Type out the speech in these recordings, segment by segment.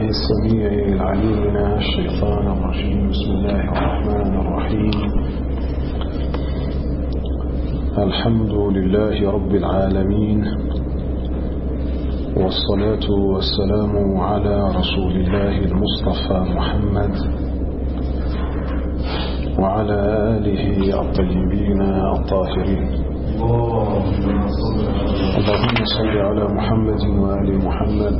السميع العليم من الشيطان الرجيم. بسم الله الرحمن الرحيم. الحمد لله رب العالمين، والصلاة والسلام على رسول الله المصطفى محمد وعلى آله الطيبين الطاهرين. اللهم صل على محمد وآل محمد.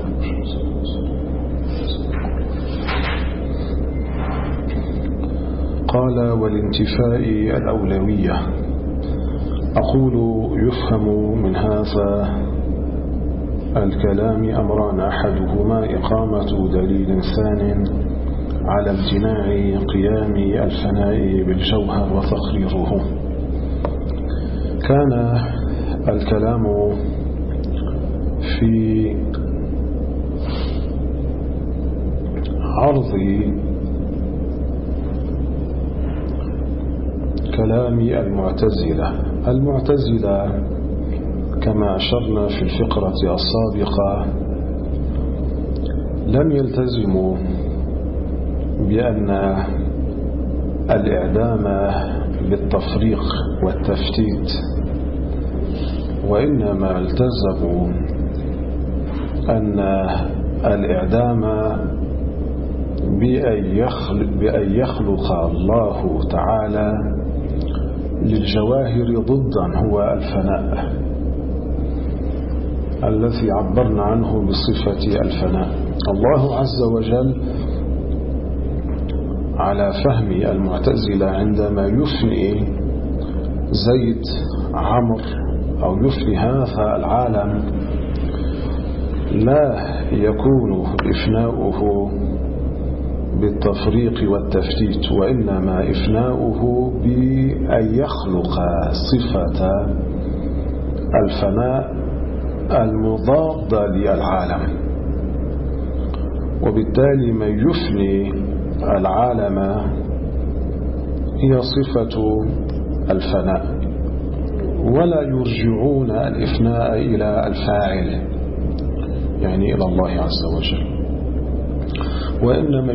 قال: والانتفاء الأولوية. أقول: يفهم من هذا الكلام أمران، أحدهما إقامة دليل ثان على امتناع قيام الفناء بالجوهر وتقريره. كان الكلام في عرض كلام المعتزلة كما أشرنا في الفقرة السابقة لم يلتزموا بأن الإعدام بالتفريق والتفتيت، وإنما التزموا أن الإعدام بأن يخلق الله تعالى للجواهر ضدا هو الفناء الذي عبرنا عنه بصفة الفناء. الله عز وجل على فهم المعتزلة عندما يفني زيد عمر أو يفني هذا العالم لا يكون إفناؤه بالتفريق والتفتيت، وإنما إفناؤه بأن يخلق صفة الفناء المضادة للعالم. وبالتالي من يفني العالم هي صفة الفناء، ولا يرجعون الإفناء إلى الفاعل، يعني إلى الله عز وجل، وإنما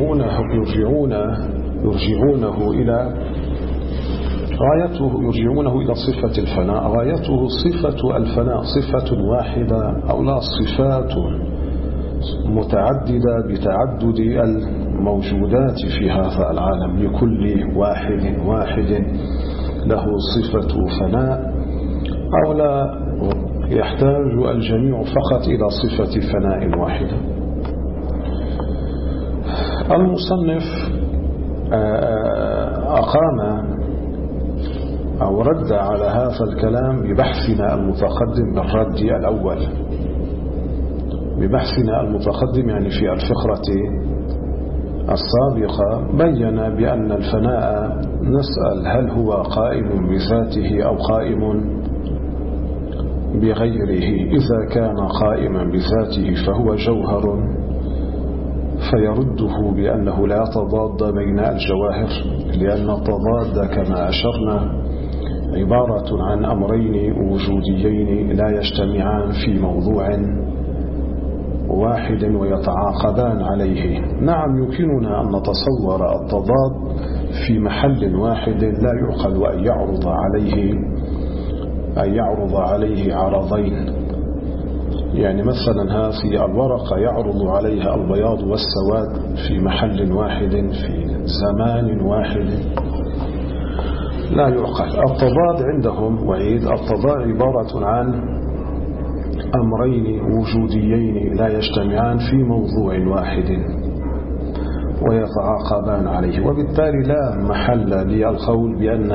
يرجعونه إلى صفة الفناء. غايته صفة الفناء، صفة واحدة أو لا صفات متعددة بتعدد الموجودات في هذا العالم، لكل واحد له صفة فناء، أو لا يحتاج الجميع فقط إلى صفة فناء واحدة. المصنف أقام أو رد على هذا الكلام ببحثنا المتقدم بالرد الأول. ببحثنا المتقدم يعني في الفقرة السابقة بين بأن الفناء نسأل هل هو قائم بذاته أو قائم بغيره. إذا كان قائما بذاته فهو جوهر، فيرده بأنه لا تضاد بين الجواهر، لأن التضاد كما أشرنا عبارة عن أمرين وجوديين لا يجتمعان في موضوع واحد ويتعاقبان عليه. نعم، يمكننا أن نتصور التضاد في محل واحد، لا يعقل أن يعرض عليه عرضين. يعني مثلا هذه الورقة يعرض عليها البياض والسواد في محل واحد في زمان واحد، لا يعقل. التضاد عندهم وعيد التضاد عبارة عن أمرين وجوديين لا يجتمعان في موضوع واحد ويتعاقبان عليه، وبالتالي لا محل للقول بأن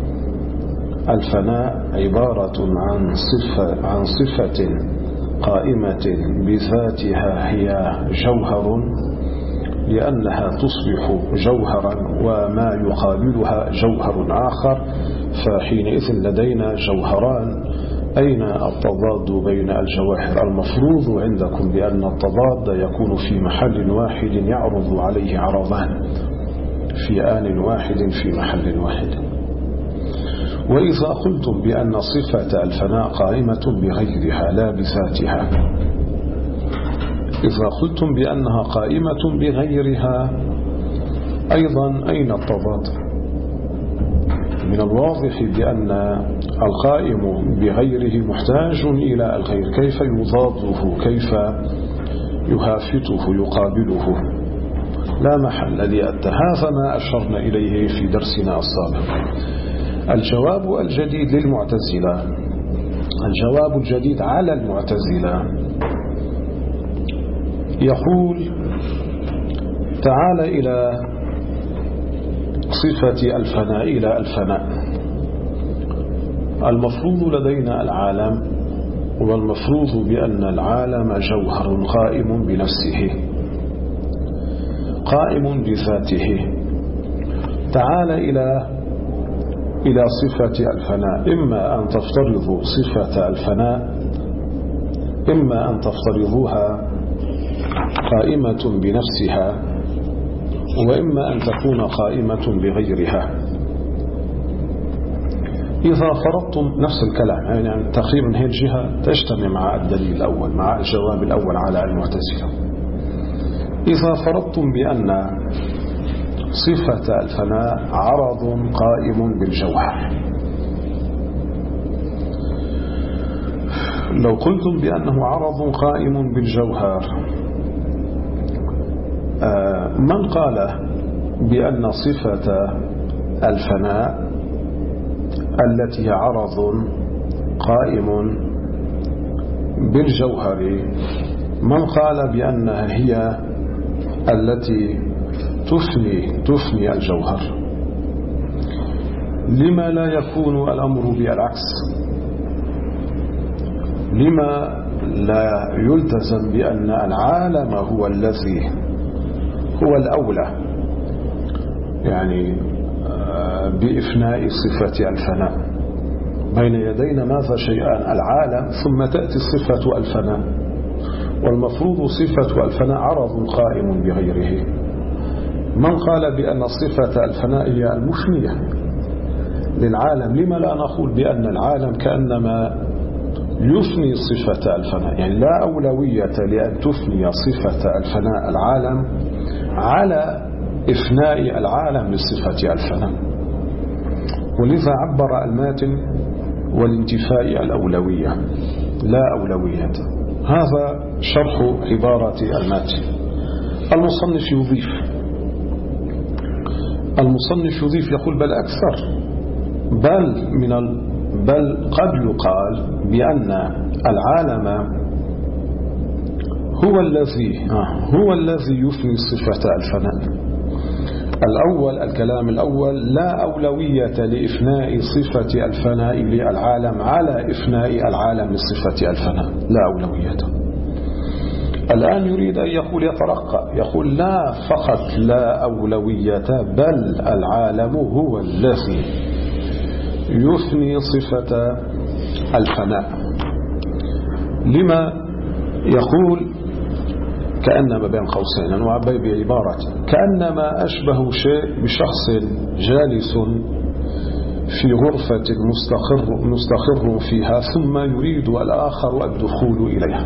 الفناء عبارة عن صفة قائمة بذاتها هي جوهر، لأنها تصبح جوهرا وما يقابلها جوهر آخر، فحينئذ لدينا جوهران. أين التضاد بين الجواهر؟ المفروض عندكم بأن التضاد يكون في محل واحد يعرض عليه عرضان في آن واحد في محل واحد. وإذا قلتم بأن صفة الفناء قائمة بغيرها لا بذاتها، إذا قلتم بأنها قائمة بغيرها أيضا أين التضاد؟ من الواضح بأن القائم بغيره محتاج إلى الغير، كيف يضاده، كيف يهافته، يقابله؟ لا محل لأتى. هذا ما أشرنا إليه في درسنا السابق. الجواب الجديد للمعتزلة، الجواب الجديد على المعتزلة يقول: تعال إلى صفة الفناء، إلى الفناء. المفروض لدينا العالم، والمفروض بأن العالم جوهر قائم بنفسه، قائم بذاته. تعال إلى صفة الفناء، إما أن تفترضوا صفة الفناء، إما أن تفترضوها قائمة بنفسها، وإما أن تكون قائمة بغيرها. إذا فرضتم نفس الكلام، يعني تقريبا هذه الجهة تجتمع مع الدليل الأول، مع الجواب الأول على المعتزلة. إذا فرضتم بأن صفة الفناء عرض قائم بالجوهر، لو قلتم بأنه عرض قائم بالجوهر، من قال بأن صفة الفناء التي هي عرض قائم بالجوهر، من قال بأنها هي التي تفني الجوهر؟ لما لا يكون الأمر بالعكس؟ لما لا يلتزم بأن العالم هو الذي هو الأولى يعني بإفناء صفة الفناء؟ بين يدينا ماذا شيئان؟ العالم ثم تأتي صفة الفناء، والمفروض صفة الفناء عرض قائم بغيره. من قال بأن صفة الفناء هي المفنية للعالم؟ لما لا نقول بأن العالم كأنما يفني صفة الفناء؟ يعني لا أولوية لأن تفني صفة الفناء العالم على إفناء العالم لصفة الفناء. ولذا عبر الماتن والانتفاء الأولوية، لا أولوية. هذا شرح عبارة الماتن. المصنف يضيف يقول: بل أكثر، بل قد يقال بأن العالم هو الذي يفني صفة الفناء. الكلام الأول: لا أولوية لإفناء صفة الفناء للعالم على إفناء العالم لصفة الفناء، لا أولوية. الآن يريد أن يترقى، يقول: لا فقط لا أولوية، بل العالم هو الذي يفني صفة الفناء. لما يقول كأنما بين قوسين، أنا أعبي بعبارة كأنما أشبه شيء بشخص جالس في غرفة مستقر فيها، ثم يريد الآخر الدخول إليها.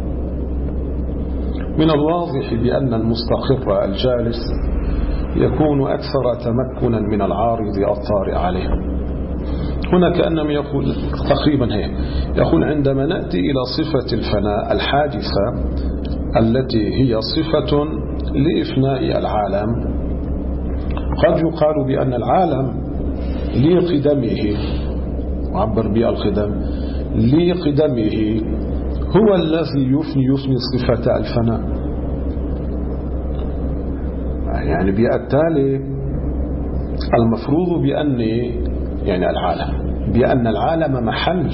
من الواضح بأن المستقر الجالس يكون أكثر تمكنا من العارض الطارئ عليه. هنا كأنما يقول تقريبا يقول: عندما نأتي إلى صفة الفناء الحادثة التي هي صفة لإفناء العالم، قد يقال بأن العالم لقدمه، وعبر بالقدم، لقدمه هو الذي يفني صفة الفناء. يعني بالتالي المفروض بأن العالم محل،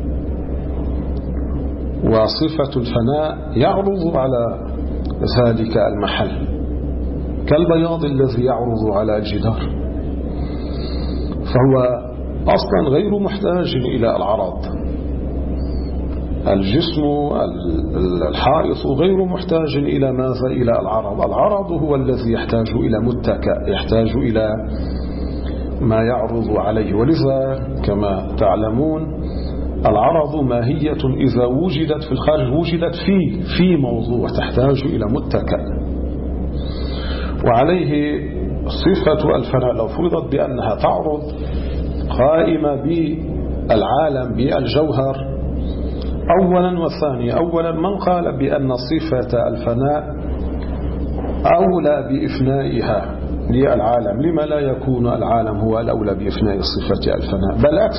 وصفة الفناء يعرض على ذلك المحل، كالبياض الذي يعرض على الجدار، فهو أصلا غير محتاج إلى العرض. الجسم الحائط غير محتاج إلى ماذا؟ إلى العرض هو الذي يحتاج إلى متكأ، يحتاج إلى ما يعرض عليه. ولذا كما تعلمون العرض ماهية إذا وجدت في الخارج وجدت في موضوع تحتاج إلى متكأ. وعليه صفة الفناء لو فرضت بأنها تعرض قائمة بالعالم بالجوهر أولا وثانيا. أولا من قال بأن صفة الفناء أولى بإفنائها للعالم؟ لما لا يكون العالم هو الأولى بإفناء صفة الفناء؟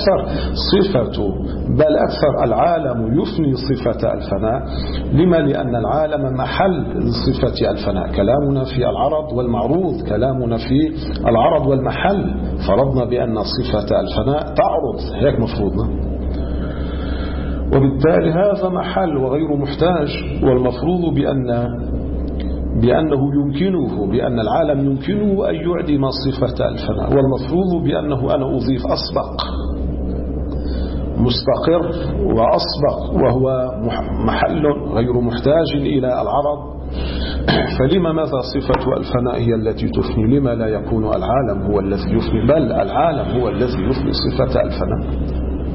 بل أكثر العالم يفني صفة الفناء. لما؟ لأن العالم محل صفة الفناء. كلامنا في العرض والمعروض، كلامنا في العرض والمحل. فرضنا بأن صفة الفناء تعرض، هيك مفروضنا، وبالتالي هذا محل وغير محتاج. والمفروض بأنه يمكنه، بأن العالم يمكنه أن يعدم صفة الفناء. والمفروض بأنه أنا أضيف أسبق، مستقر وأسبق، وهو محل غير محتاج إلى العرض. فلما ماذا صفة الفناء هي التي تفني؟ لما لا يكون العالم هو الذي يفني، بل العالم هو الذي يفني صفة الفناء؟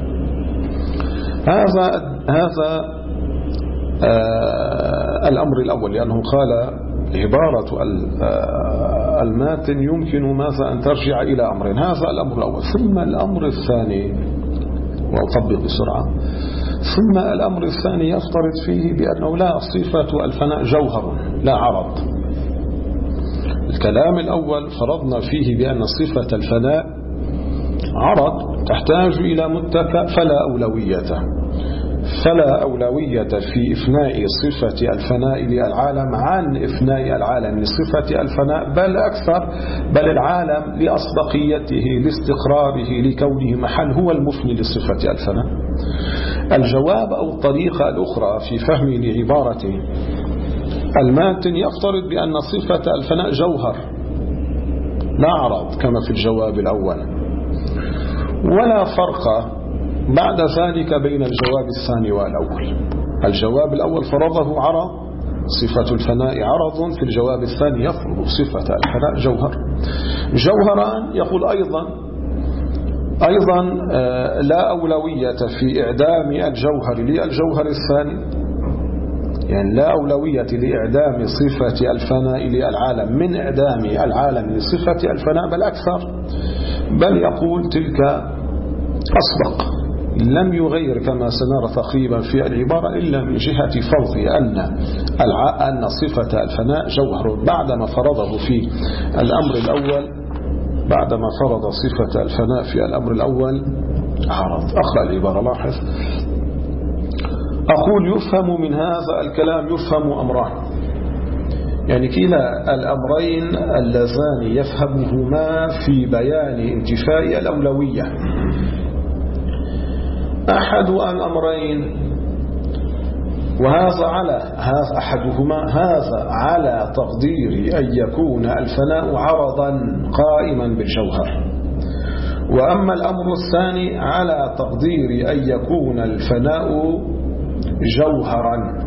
هذا الأمر الأول، لأنه قال عبارة الماتن يمكن ماذا أن ترجع إلى أمرين. هذا الأمر الأول. ثم الأمر الثاني، وأطبق بسرعة، ثم الأمر الثاني يفترض فيه بأنه لا، صفة الفناء جوهر لا عرض. الكلام الأول فرضنا فيه بأن صفة الفناء عرض تحتاج إلى متكأ، فلا أولوية في إفناء صفة الفناء للعالم عن إفناء العالم لصفة الفناء، بل العالم لأسبقيته لاستقراره لكونه محل هو المفني لصفة الفناء. الجواب أو الطريقة الأخرى في فهمي لعبارة الماتن يفترض بأن صفة الفناء جوهر لا عرض كما في الجواب الأول، ولا فرق بعد ذلك بين الجواب الثاني والأول. الجواب الأول فرضه عرض، صفة الفناء عرض. في الجواب الثاني يفرض صفة الفناء جوهران. يقول أيضا لا أولوية في إعدام الجوهر للجوهر الثاني، يعني لا أولوية لإعدام صفة الفناء للعالم من إعدام العالم لصفة الفناء، بل أكثر، بل يقول تلك أسبق. لم يغير كما سنرى تقريبا في العبارة إلا من جهة فرضه أن صفة الفناء جوهر بعدما فرضه في الأمر الأول، بعدما فرض صفة الفناء في الأمر الأول عرض. أخرى العبارة، لاحظ، أقول يفهم من هذا الكلام يفهم أمران، يعني كلا الأمرين اللذان يفهمهما في بيان انتفاء الأولوية. أحد الأمرين، وهذا أحدهما هذا على تقدير أن يكون الفناء عرضا قائما بالجوهر، وأما الأمر الثاني على تقدير أن يكون الفناء جوهرا.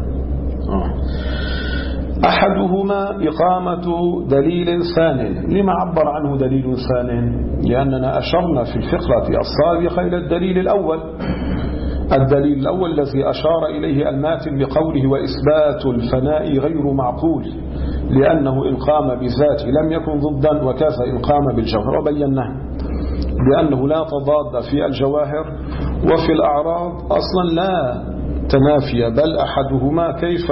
أحدهما إقامة دليل ثان. لما عبر عنه دليل ثان؟ لأننا أشرنا في الفقرة السابقة إلى الدليل الأول. الدليل الأول الذي أشار إليه الماتن بقوله وإثبات الفناء غير معقول، لأنه إن قام بذاته لم يكن ضدا، وكذا إن قام بالجوهر. وبيناه بأنه لا تضاد في الجواهر وفي الأعراض أصلا لا تنافي، بل أحدهما كيف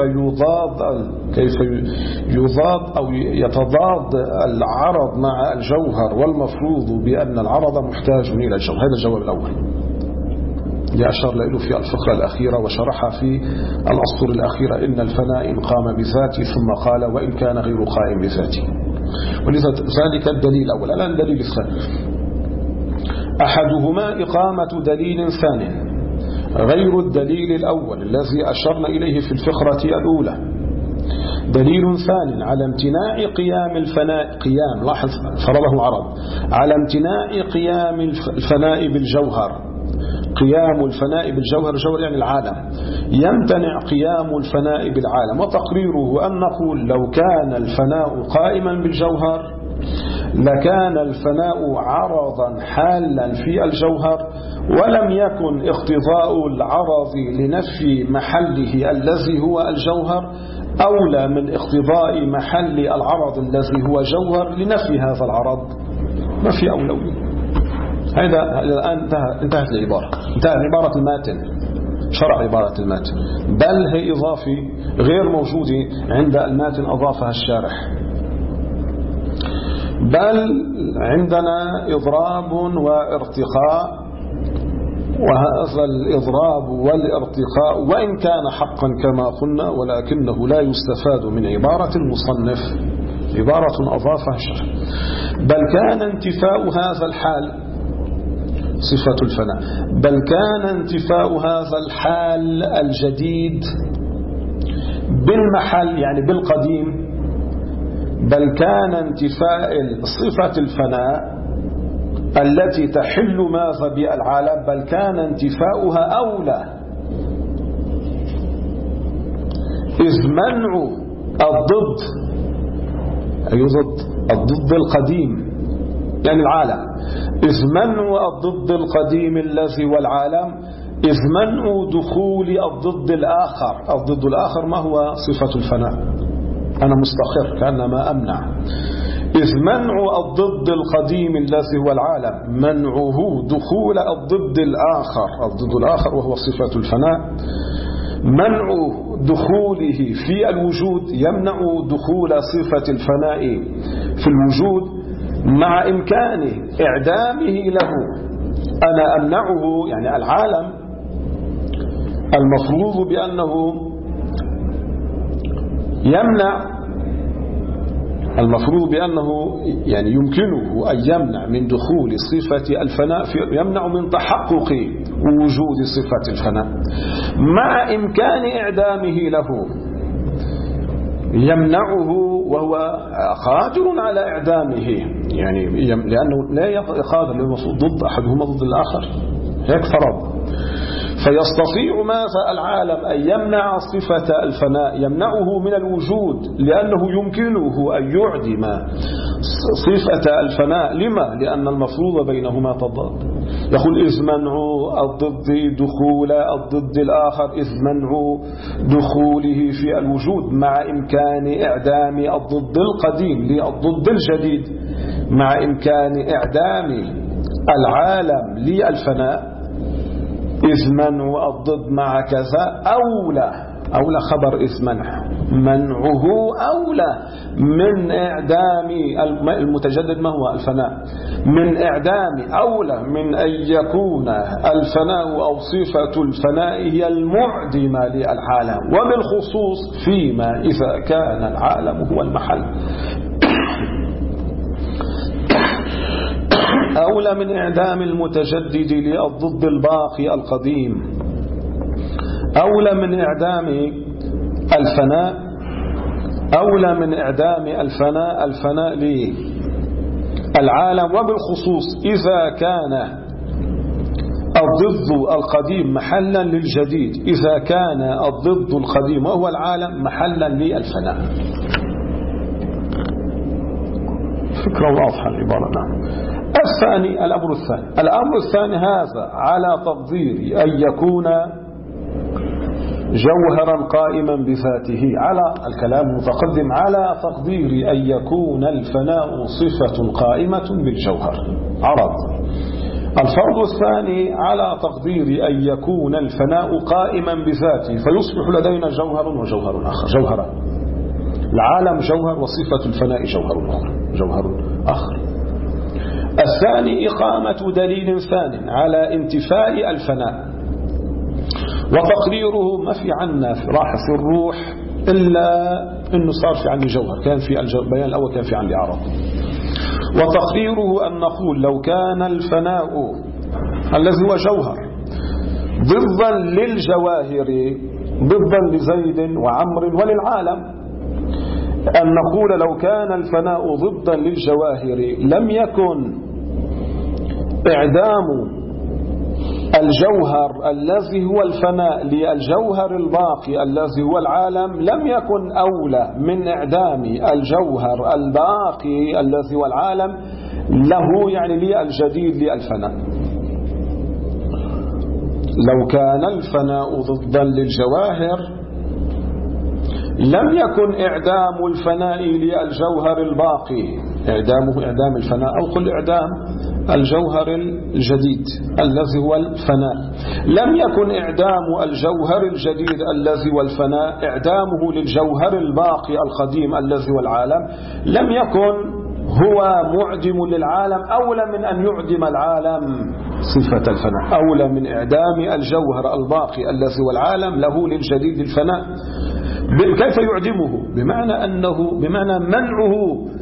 يضاد أو يتضاد العرض مع الجوهر، والمفروض بأن العرض محتاج إلى الجوهر. هذا الجواب الأول اللي أشار له في الفقرة الأخيرة وشرحها في الأسطر الأخيرة، إن الفناء إن قام بذاته، ثم قال وإن كان غير قائم بذاته. ولذلك الدليل الأول. الآن الدليل الثاني، أحدهما إقامة دليل ثاني غير الدليل الأول الذي أشرنا إليه في الفقرة الأولى. دليل ثاني على امتناع قيام الفناء، قيام، لاحظ فرضه عرض، على امتناع قيام الفناء بالجوهر. قيام الفناء بالجوهر، الجوهر يعني العالم، يمتنع قيام الفناء بالعالم. وتقريره أن نقول لو كان الفناء قائما بالجوهر لكان الفناء عرضا حالا في الجوهر، ولم يكن اقتضاء العرض لنفي محله الذي هو الجوهر أولى من اقتضاء محل العرض الذي هو جوهر لنفي هذا العرض، ما في أولوية. هذا الآن انتهت العبارة، انتهت عبارة الماتن، شرع عبارة الماتن، بل هي إضافي غير موجودة عند الماتن أضافها الشارح. بل عندنا إضراب وارتقاء، وهذا الإضراب والارتقاء وإن كان حقا كما قلنا ولكنه لا يستفاد من عبارة المصنف، عبارة أضافها الشرح. بل كان انتفاء هذا الحال صفة الفناء، بل كان انتفاء هذا الحال الجديد بالمحل يعني بالقديم، بل كان انتفاء صفة الفناء التي تحل ماذا بالعالم، بل كان انتفاؤها أولى، إذ منع الضد أي الضد القديم يعني العالم، إذ منع الضد القديم الذي والعالم، إذ منع دخول الضد الآخر. الضد الآخر ما هو؟ صفة الفناء، أنا مستقر كأنما أمنع. إذ منع الضد القديم الذي هو العالم، منعه دخول الضد الآخر، الضد الآخر وهو صفة الفناء، منع دخوله في الوجود يمنع دخول صفة الفناء في الوجود مع إمكان إعدامه له. أنا أمنعه يعني العالم المفروض بأنه يمنع، المفروض بأنه يعني يمكنه أن يمنع من دخول صفة الفناء، يمنع من تحقق وجود صفة الفناء مع إمكان إعدامه له، يمنعه وهو قادر على إعدامه، يعني لأنه لا قادر، لأنه ضد أحدهما ضد الآخر، هيك فرض. فيستطيع ماذا العالم أن يمنع صفة الفناء، يمنعه من الوجود لأنه يمكنه أن يعدم صفة الفناء. لما؟ لأن المفروض بينهما تضاد. يقول إذ منع الضد دخول الضد الآخر، إذ منع دخوله في الوجود مع إمكان إعدام الضد القديم للضد الجديد، مع إمكان إعدام العالم للفناء. إذ منع الضد مع كذا أولى خبر إذ منعه أولى من إعدام المتجدد ما هو الفناء، من إعدام أولى من أن يكون الفناء أو صفة الفناء هي المعدمة للعالم، وبالخصوص فيما إذا كان العالم هو المحل. أولى من إعدام المتجدد للضد الباقي القديم، أولى من إعدام الفناء، أولى من إعدام الفناء للعالم، وبالخصوص إذا كان الضد القديم محلا للجديد، إذا كان الضد القديم وهو العالم محلا للفناء. فكرة واضحة العبارة. نعم. الثاني الأمر الثاني هذا على تقدير أن يكون جوهرا قائما بذاته، على الكلام متقدم على تقدير أن يكون الفناء صفة قائمة بالجوهر عرض. الفرض الثاني على تقدير أن يكون الفناء قائما بذاته، فيصبح لدينا جوهر وجوهر آخر، جوهران، العالم جوهر وصفة الفناء جوهر آخر. الثاني إقامة دليل ثان على انتفاء الفناء، وتقريره ما في عنا راح في الروح إلا أنه صار في عندي جوهر، كان في البيان الأول كان في عندي عرض. وتقريره أن نقول لو كان الفناء الذي هو جوهر ضدا للجواهر، ضدا لزيد وعمر وللعالم، أن نقول لو كان الفناء ضدا للجواهر لم يكن إعدام الجوهر الذي هو الفناء للجوهر الباقي الذي هو العالم، لم يكن أولى من إعدام الجوهر الباقي الذي هو العالم له، يعني للجديد للفناء. لو كان الفناء ضدا للجواهر لم يكن إعدام الفناء للجوهر الباقي، إعدامه إعدام الفناء، أو قل إعدام الجوهر الجديد الذي هو الفناء. لم يكن إعدام الجوهر الجديد الذي هو الفناء إعدامه للجوهر الباقي القديم الذي هو العالم، لم يكن هو معدم للعالم أولى من أن يعدم العالم صفة الفناء، أولى من إعدام الجوهر الباقي الذي هو العالم له للجديد الفناء. كيف يعدمه؟ بمعنى منعه،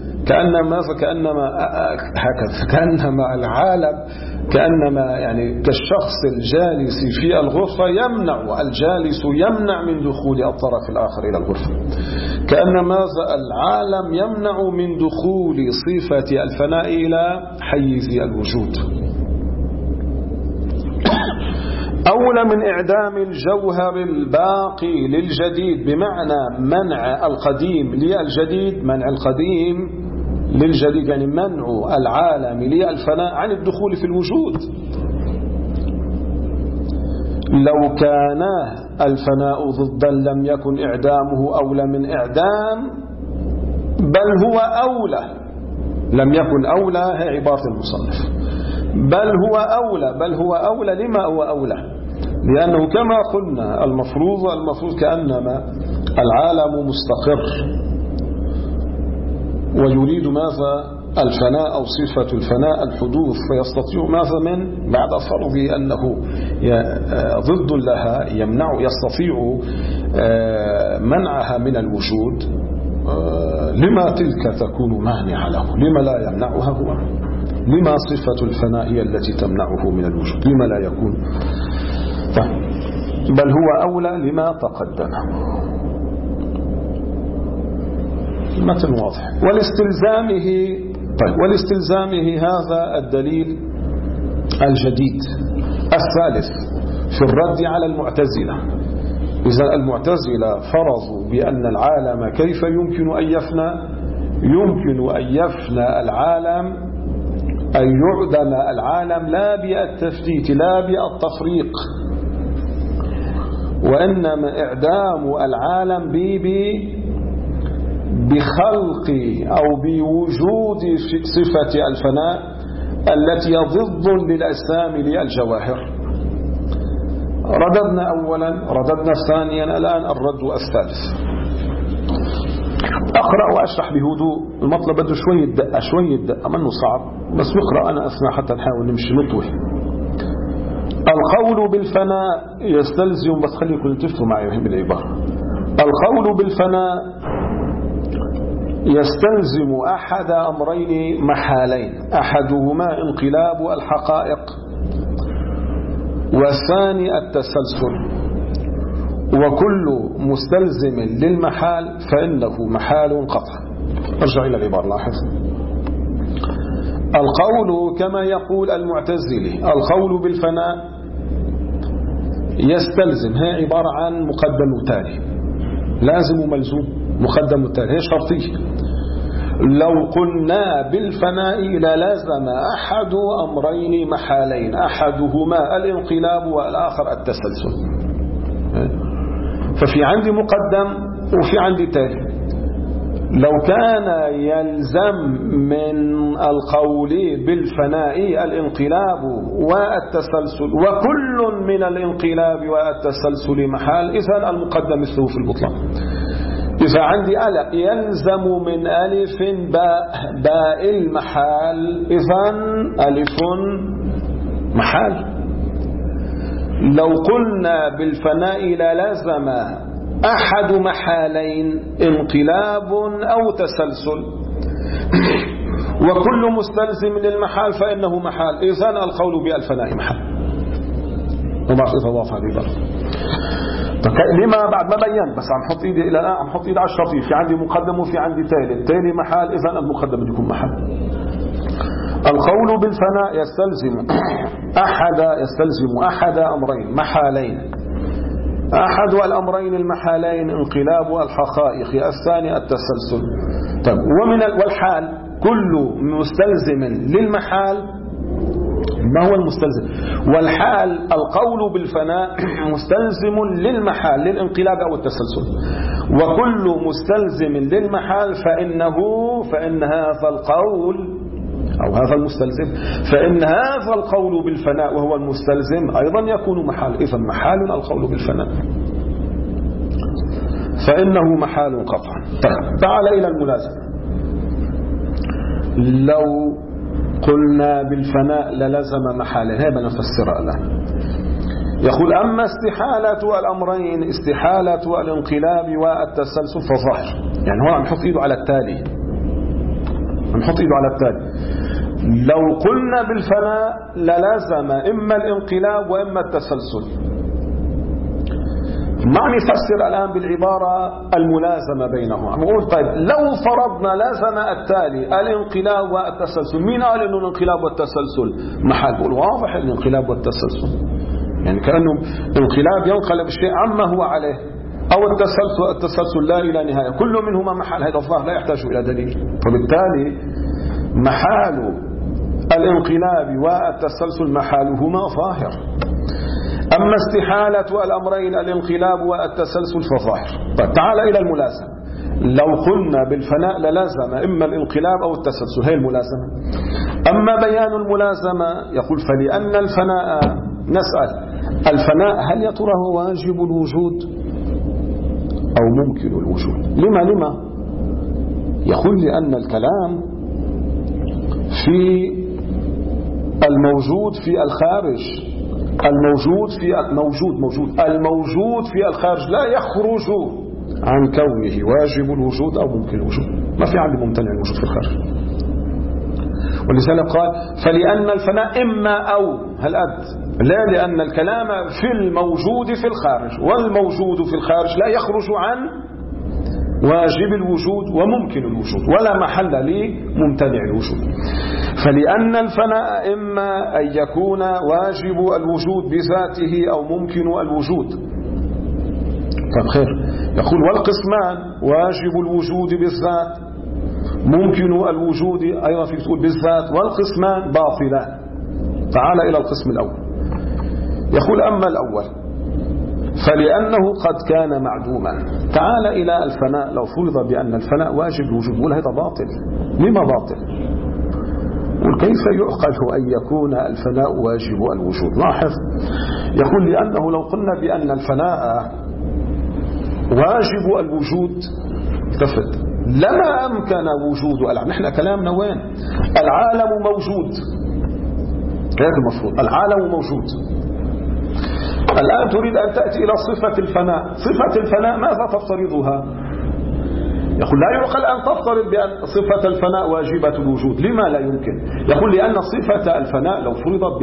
كأنما العالم، كأنما يعني كالشخص الجالس في الغرفة الجالس يمنع من دخول الطرف الآخر إلى الغرفة، كأنما العالم يمنع من دخول صفة الفناء إلى حيز الوجود. أولى من إعدام الجوهر الباقي للجديد، بمعنى منع القديم للجديد، منع القديم للجديد يعني منع العالم للفناء عن الدخول في الوجود. لو كان الفناء ضدا لم يكن إعدامه أولى من إعدام، بل هو أولى، لم يكن أولى هي عبارة المصنف، بل هو أولى. لما هو أولى؟ لأنه كما قلنا المفروض كأنما العالم مستقر ويريد ماذا؟ الفناء أو صفة الفناء الحدوث، فيستطيع ماذا من بعد فرض أنه ضد لها يستطيع منعها من الوجود. لما تلك تكون مانعة له؟ لما لا يمنعها هو؟ لما صفة الفناء هي التي تمنعه من الوجود؟ لما لا يكون؟ بل هو أولى لما تقدم. المتن واضح. ولستلزامه هذا الدليل الجديد الثالث في الرد على المعتزلة. إذا المعتزلة فرضوا بأن العالم كيف يمكن أن يفنى؟ يمكن أن يفنى العالم، أن يعدم العالم لا بالتفتيت لا بالتفريق، وإنما إعدام العالم بخلق أو بوجود صفة الفناء التي ضد للأجسام للجواهر. رددنا أولا، رددنا ثانيا، الآن الرد الثالث. أقرأ وأشرح بهدوء، المطلب بده شوية دقة منه صعب، بس نقرأ أنا أثناء حتى نحاول نمشي نطوي. القول بالفناء يستلزم، بس خليكم تفتوا معي بالعبارة. القول بالفناء يستلزم أحد أمرين محالين، أحدهما انقلاب الحقائق، والثاني التسلسل، وكل مستلزم للمحال فإنه محال قطعا. ارجع إلى العبارة، لاحظ. القول كما يقول المعتزلي، القول بالفناء يستلزم، هي عبارة عن مقدم وتالي، لازم وملزوم، مقدم وتالي، هي شرطية. لو قلنا بالفناء للازم أحد أمرين محالين، أحدهما الانقلاب والآخر التسلسل. ففي عندي مقدم وفي عندي تالي. لو كان يلزم من القول بالفناء الانقلاب والتسلسل، وكل من الانقلاب والتسلسل محال، إذن المقدم مثله في البطلان. إذا عندي ألف يلزم من ألف باء المحال، إذن ألف محال. لو قلنا بالفناء للازم أحد محالين، انقلاب أو تسلسل، وكل مستلزم للمحال فإنه محال، إذن القول بالفناء محال. وما في إضافة هذه بقى. لما بعد ما بيان، بس عم حط ايدي الى الان، عم حط ايدي على الشرطي، في عندي مقدم وفي عندي تالي، التالي محال، اذا المقدم يكون محل. القول بالفناء يستلزم احد امرين محالين، احد الامرين المحالين انقلاب الحقائق، الثاني التسلسل. طيب والحال كل مستلزم للمحال ما هو المستلزم؟ والحال القول بالفناء مستلزم للمحال للانقلاب أو التسلسل، وكل مستلزم للمحال فإن هذا القول أو هذا المستلزم فإن هذا القول بالفناء وهو المستلزم أيضا يكون محال. إذن محال القول بالفناء فإنه محال قطعا. تعال إلى الملازمة. لو قلنا بالفناء للزم محالا، هذا نفسرها الآن. يقول أما استحالة الأمرين، استحالة الانقلاب والتسلسل فظاهر. يعني هو نحط إيده على التالي، لو قلنا بالفناء للزم إما الانقلاب وإما التسلسل. معني نفسر الآن بالعبارة الملازمة بينهما. نقول طيب لو فرضنا لازم التالي الانقلاب والتسلسل، مين قال إنه الانقلاب والتسلسل محال؟ بقول واضح الانقلاب والتسلسل، يعني كأنه الانقلاب ينقلب الشيء عما هو عليه، أو التسلسل لا إلى نهاية، كل منهما محال. هذا الظاهر لا يحتاج إلى دليل، فبالتالي محال الانقلاب والتسلسل محالهما ظاهر. أما استحالة الأمرين الانقلاب والتسلسل فظاهر. طيب تعال إلى الملازمة. لو قلنا بالفناء للازم إما الانقلاب أو التسلسل، هي الملازمة. أما بيان الملازمة يقول فلأن الفناء، نسأل الفناء هل يا ترى هو واجب الوجود أو ممكن الوجود؟ لما؟ يقول لأن الكلام في الموجود في الخارج، الموجود في الخارج لا يخرج عن كونه واجب الوجود أو ممكن الوجود. ما في عندي ممتنع الوجود في الخارج. ولذلك قال فلأن الفناء إما أو، هل لا، لأن الكلام في الموجود في الخارج، والموجود في الخارج لا يخرج عن واجب الوجود وممكن الوجود، ولا محل لممتنع الوجود. فلأن الفناء إما أن يكون واجب الوجود بذاته أو ممكن الوجود. طيب خير، يقول والقسمان واجب الوجود بالذات ممكن الوجود أيضا في تقول بالذات، والقسمان باطلان. تعال إلى القسم الأول. يقول أما الأول فلأنه قد كان معدوما. تعال إلى الفناء. لو فرض بأن الفناء واجب الوجود، قول هذا باطل. لما باطل؟ وكيف يعقل أن يكون الفناء واجب الوجود؟ لاحظ، يقول لأنه لو قلنا بأن الفناء واجب الوجود التفت لما أمكن وجود العالم. نحن كلامنا وين؟ العالم موجود، هذا المفروض، العالم موجود. الآن تريد أن تأتي إلى صفة الفناء. صفة الفناء ماذا تفترضها؟ يقول لا يعقل أن تفترض بأن صفة الفناء واجبة الوجود. لما لا يمكن؟ يقول لأن صفة الفناء لو فرضت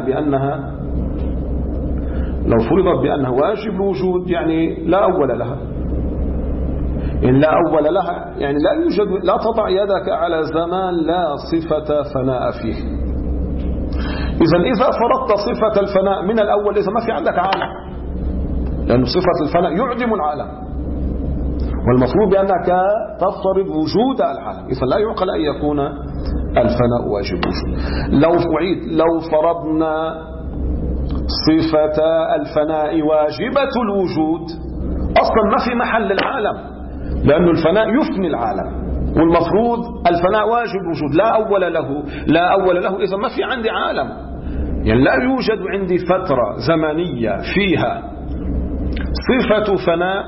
بأنها واجب الوجود يعني لا أول لها. إن لا أول لها يعني لا يوجد، لا تضع يدك على زمان لا صفة فناء فيه. إذا فرضت صفة الفناء من الأول، إذا ما في عندك عالم، لأن صفة الفناء يعدم العالم، والمفروض بأنك تفترض وجود العالم. إذا لا يعقل أن يكون الفناء واجب وجود. لو فرضنا صفة الفناء واجبة الوجود، أصلا ما في محل للعالم، لأن الفناء يفني العالم، والمفروض الفناء واجب الوجود لا أول له. إذا ما في عندي عالم، يعني لا يوجد عندي فترة زمنية فيها صفة فناء،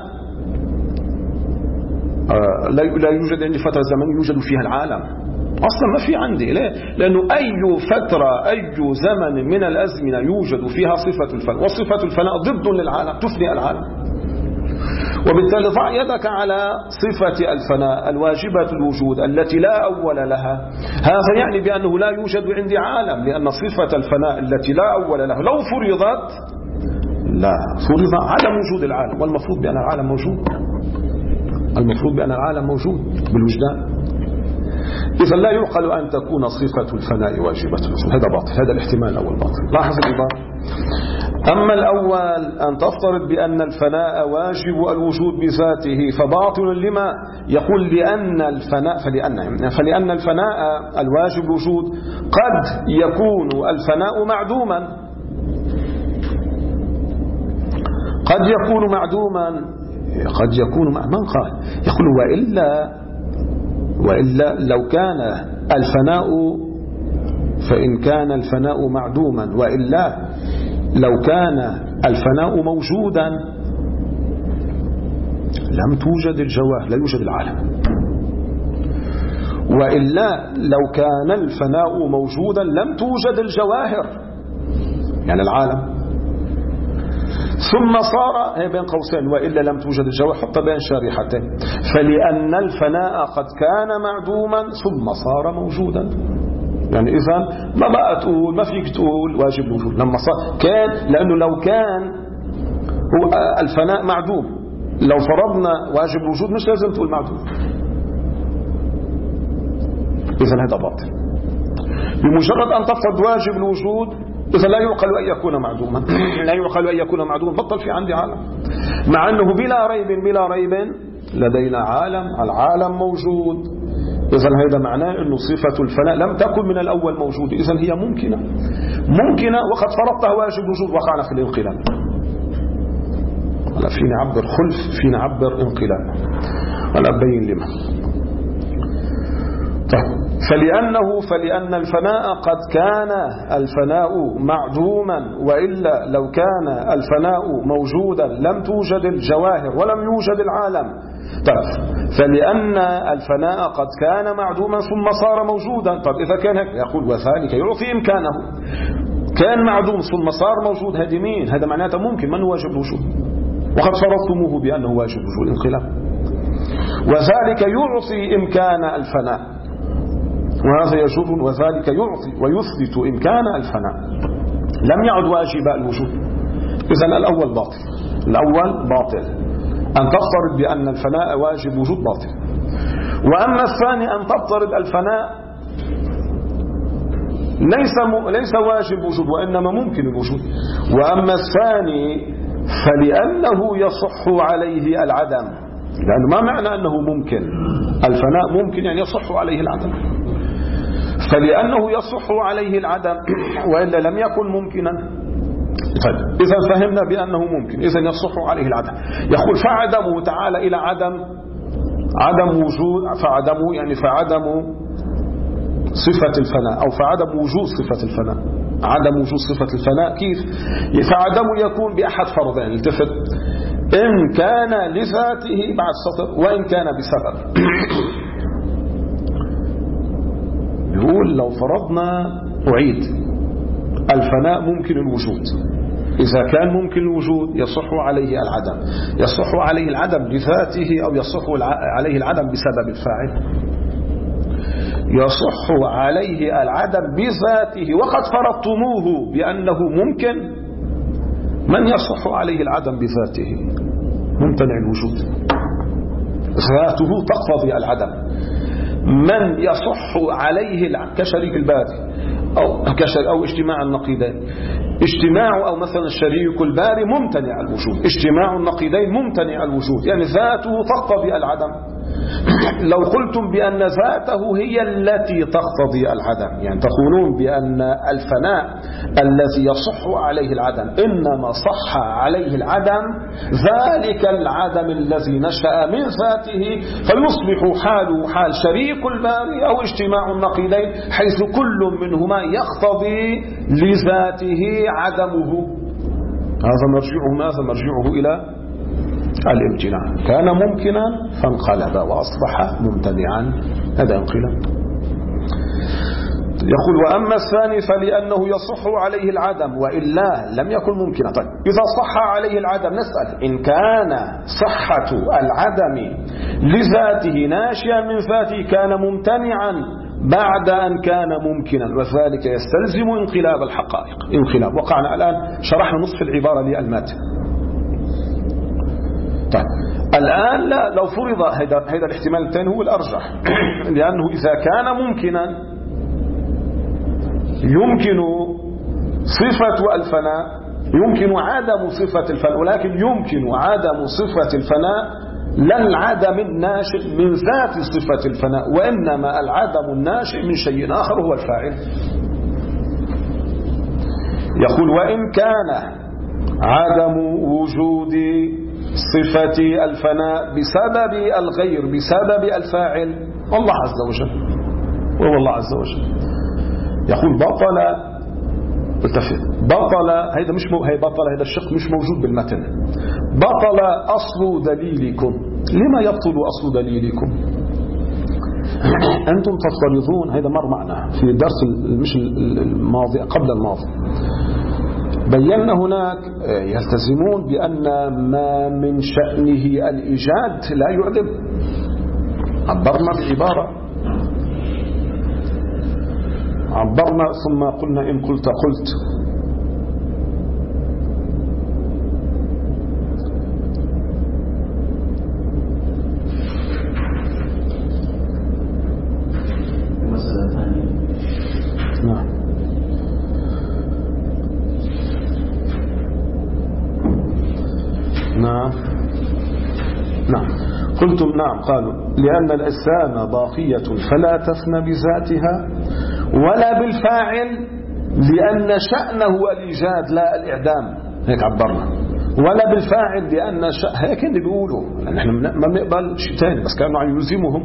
لا يوجد عندي فترة زمنية يوجد فيها العالم. أصلا ما في عندي. ليه؟ لأنه أي فترة أي زمن من الأزمنة يوجد فيها صفة الفناء، وصفة الفناء ضد للعالم، تفني العالم. وبالتالي ضع يدك على صفة الفناء الواجبة الوجود التي لا أول لها. هذا يعني بأنه لا يوجد عندي عالم، لأن صفة الفناء التي لا أول لها لو فرضت فرض عدم وجود العالم، والمفروض بأن العالم موجود، بالوجدان. إذا لا يعقل أن تكون صفة الفناء واجبة الوجود. هذا باطل، هذا الاحتمال الأول باطل. لاحظ العبارة أما الأول أن تفترض بأن الفناء واجب الوجود بذاته فباطل لما يقول لأن الفناء الواجب الوجود قد يكون الفناء معدوما، قد يكون معدوما، قد يكون من قال يقول وإلا لو كان الفناء، فإن كان الفناء معدوما وإلا لو كان الفناء موجودا لم توجد الجواهر، لا يوجد العالم. وإلا لو كان الفناء موجودا لم توجد الجواهر يعني العالم. ثم صار بين قوسين وإلا لم توجد الجواهر حتى بين شارحتين، فلأن الفناء قد كان معدوما ثم صار موجودا. يعني إذا ما بقى تقول ما فيك تقول واجب الوجود لما صار كان، لأنه لو كان هو الفناء معدوم لو فرضنا واجب الوجود مش لازم تقول معدوم. إذا هذا باطل. بمجرد أن تفرض واجب الوجود إذا لا يعقل أن يكون معدوما، لا يعقل أن يكون معدوما، بطل في عندي عالم، مع أنه بلا ريب لدينا عالم، العالم موجود. إذن هذا معناه أن صفة الفناء لم تكن من الأول موجودة، إذن هي ممكنة وقد فرضتها واجب الوجود وقعنا في الانقلاب. هلا فينا عبر خلف، فينا عبر انقلاب، أنا أبين لما. طيب فلأن الفناء قد كان الفناء معدوما وإلا لو كان الفناء موجودا لم توجد الجواهر ولم يوجد العالم. طيب فلأن الفناء قد كان معدوما ثم صار موجودا. طيب إذا كان هيك يقول وذلك يعطي إمكانه، كان معدوم ثم صار موجود، هذا مين؟ هذا معناته ممكن من واجب الوجود وقد فرضتموه بأنه واجب الوجود انقلاب. وذلك يعطي إمكان الفناء وهذا يجر، وذلك يعطي ويثبت إمكان الفناء لم يعد واجب الوجود. إذن الأول باطل أن تفترض بأن الفناء واجب وجود باطل. وأما الثاني أن تفترض الفناء ليس واجب وجود وإنما ممكن الوجود. وأما الثاني فلأنه يصح عليه العدم، لأنه ما معنى أنه ممكن، الفناء ممكن يعني يصح عليه العدم، فلأنه يصح عليه العدم وإلا لم يكن ممكنا. طيب إذا فهمنا بأنه ممكن إذا يصح عليه العدم. يقول فعدمه تعالى إلى عدم وجود، فعدمه يعني فعدم صفة الفناء أو فعدم وجود صفة الفناء. عدم وجود صفة الفناء كيف؟ فعدمه يكون بأحد فرضين، التفت، إن كان لذاته بعد سطر وإن كان بسبب. يقول لو فرضنا أعيد الفناء ممكن الوجود، إذا كان ممكن الوجود يصح عليه العدم، يصح عليه العدم لذاته أو يصح عليه العدم بسبب الفاعل. يصح عليه العدم بذاته وقد فرضتموه بأنه ممكن. من يصح عليه العدم بذاته؟ ممتنع الوجود، ذاته تقتضي العدم. من يصح عليه كشريك الباري أو اجتماع النقيضين، اجتماع أو مثلا الشريك الباري ممتنع الوجود، اجتماع النقيضين ممتنع الوجود، يعني ذاته تقتضي العدم. لو قلتم بأن ذاته هي التي تقتضي العدم، يعني تقولون بأن الفناء الذي يصح عليه العدم إنما صح عليه العدم ذلك العدم الذي نشأ من ذاته، فيصبح حاله حال شريك الباري أو اجتماع النقيضين، حيث كل منهما يقتضي لذاته عدمه. هذا مرجعه إلى الامتناع. كان ممكنا فانقلب وأصبح ممتنعا، هذا انقلاب. يقول وأما الثاني فلأنه يصح عليه العدم وإلا لم يكن ممكنا. طيب إذا صح عليه العدم نسأل إن كان صحة العدم لذاته ناشئا من ذاته كان ممتنعا بعد أن كان ممكنا، وذلك يستلزم انقلاب الحقائق. انقلاب وقعنا الآن شرحنا نصف العبارة للماتن. طيب الآن لا، لو فرض هذا الاحتمال الثاني هو الأرجح، لأنه إذا كان ممكنا يمكن صفة الفناء يمكن عدم صفة الفناء، ولكن يمكن عدم صفة الفناء لا العدم الناشئ من ذات صفة الفناء، وإنما العدم الناشئ من شيء آخر هو الفاعل. يقول وإن كان عدم وجود صفة الفناء بسبب الغير بسبب الفاعل الله عز وجل، وهو الله عز وجل. يقول بطل هذا مش بطل هذا الشق مش موجود بالمتن. بطل أصل دليلكم. لما يبطل أصل دليلكم؟ أنتم تفترضون، هذا مر معنا في الدرس مش الماضي قبل الماضي، بينا هناك يلتزمون بأن ما من شأنه الإيجاد لا يعدم. عبرنا عبرنا ثم قلنا إن قلت مسألة ثانية. نعم قلتم نعم. قالوا لأن الأجسام باقية فلا تفنى بذاتها ولا بالفاعل لأن شأنه الإيجاد لا الإعدام. هيك عبرنا. ولا بالفاعل لأن هيك اللي بيقولوا، نحن ما بنقبل شيء ثاني، بس كانوا عم يلزمهم.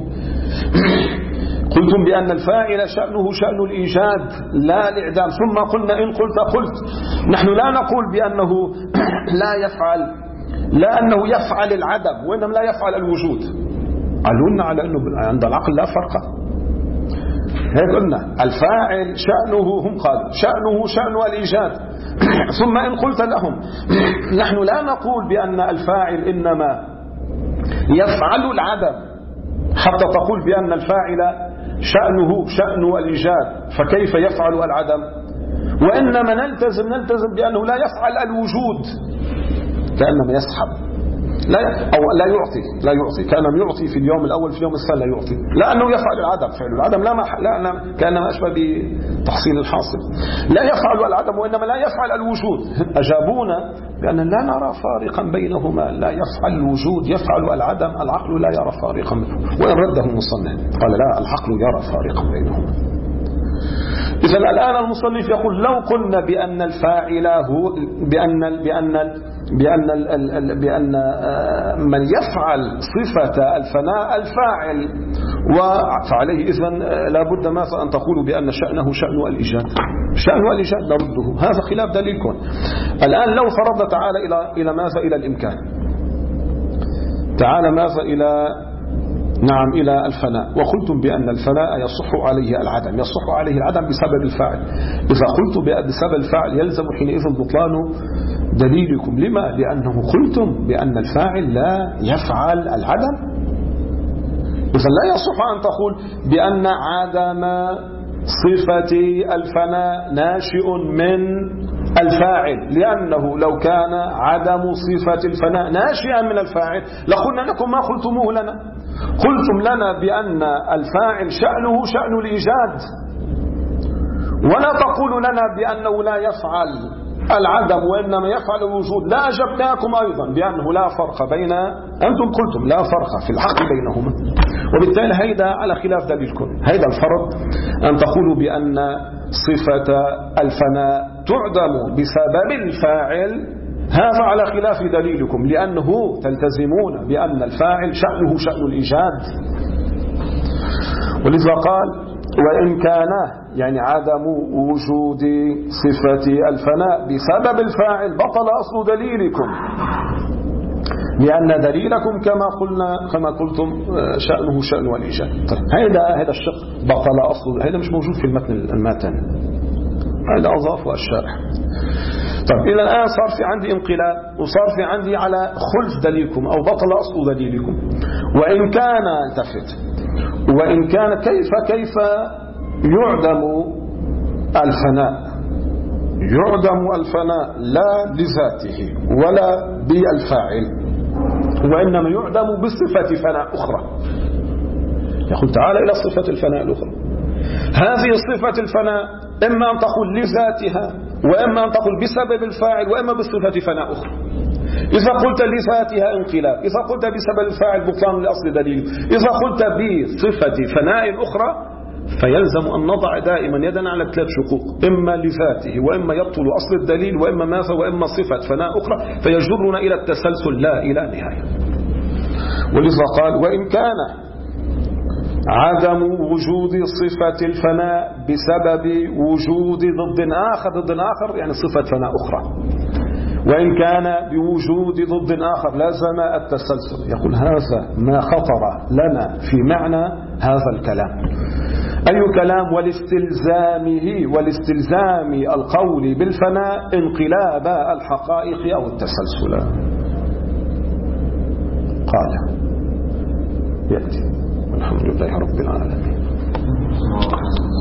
قلتم بأن الفاعل شأنه شأن الإيجاد لا الإعدام، ثم قلنا إن قلت نحن لا نقول بأنه لا يفعل، لا أنه يفعل العدم، وإنما لا يفعل الوجود. علونا على أنه عند العقل لا فرق. هيك قلنا الفاعل شأنه، هم قالوا شأنه شأن الإيجاد. ثم إن قلت لهم نحن لا نقول بأن الفاعل إنما يفعل العدم حتى تقول بأن الفاعل شأنه شأن الإيجاد فكيف يفعل العدم، وإنما نلتزم بأنه لا يفعل الوجود، كأنما يسحب لا يعطي كأنما يعطي في اليوم الأول في اليوم الثاني لا يعطي، لأنه يفعل العدم. فعل العدم لا كأنما أشبه بتحصيل الحاصل، لا يفعل العدم وإنما لا يفعل الوجود. أجابونا بأن لا نرى فارقا بينهما، لا يفعل الوجود يفعل العدم، العقل لا يرى فارقا بينهما. وإن رده المصنف قال لا، العقل يرى فارقا بينهما. إذا الآن المصنف يقول لو قلنا بأن الفاعل هو بأن من يفعل صفة الفناء الفاعل، فعليه إذن لابد ماذا أن تقول بأن شأنه شأن الإيجاد، شأن الإيجاد نرده. هذا خلاف دليلكم. الآن لو فرضنا تعالى إلى ماذا؟ إلى الإمكان. تعالى ماذا؟ إلى الفناء، وقلتم بأن الفناء يصح عليه العدم، يصح عليه العدم بسبب الفاعل. إذا قلت بسبب الفاعل يلزم حينئذ بطلان دليلكم. لما؟ لأنه قلتم بأن الفاعل لا يفعل العدم. إذا لا يصح أن تقول بأن عدم صفة الفناء ناشئ من الفاعل، لأنه لو كان عدم صفة الفناء ناشئا من الفاعل لقلنا لكم ما قلتموه لنا. قلتم لنا بأن الفاعل شأنه شأن الإيجاد، ولا تقول لنا بأنه لا يفعل العدم وإنما يفعل الوجود. لا أجبناكم أيضا بأنه لا فرق بين، أنتم قلتم لا فرق في الحق بينهما، وبالتالي هيدا على خلاف دليلكم. هيدا الفرق أن تقولوا بأن صفة الفناء تعدم بسبب الفاعل، هذا على خلاف دليلكم، لأنه تلتزمون بأن الفاعل شأنه شأن الإيجاد. ولذا قال وإن كان يعني عدم وجود صفة الفناء بسبب الفاعل بطل أصل دليلكم، لأن دليلكم كما قلتم شأنه شأن الإيجاد. طيب هذا الشق بطل أصل، هذا مش موجود في المتن، هذا أضافه الشارح. طيب إلى الآن صار في عندي انقلاب، وصار في عندي على خلف دليلكم أو بطل أصل دليلكم. وإن كان التفت، وإن كان كيف يعدم الفناء؟ يعدم الفناء لا لذاته ولا بالفاعل، وإنما يعدم بصفة فناء أخرى. يقول تعالى إلى صفة الفناء الأخرى. هذه صفة الفناء إما أن تقول لذاتها وإما أن تقول بسبب الفاعل وإما بالصفة فناء أخرى. إذا قلت لذاتها انقلاب، إذا قلت بسبب الفاعل بطلان لأصل دليل، إذا قلت بصفة فناء أخرى، فيلزم أن نضع دائما يدنا على 3 شقوق، إما لذاته وإما يبطل أصل الدليل وإما ماذا وإما صفة فناء أخرى، فيجرنا إلى التسلسل لا إلى نهاية. ولذا قال وإن كان عدم وجود صفة الفناء بسبب وجود ضد آخر يعني صفة فناء أخرى، وإن كان بوجود ضد آخر لازم التسلسل. يقول هذا ما خطر لنا في معنى هذا الكلام. أي كلام؟ والاستلزام القول بالفناء انقلاب الحقائق أو التسلسل. قال يأتي. الحمد لله رب العالمين.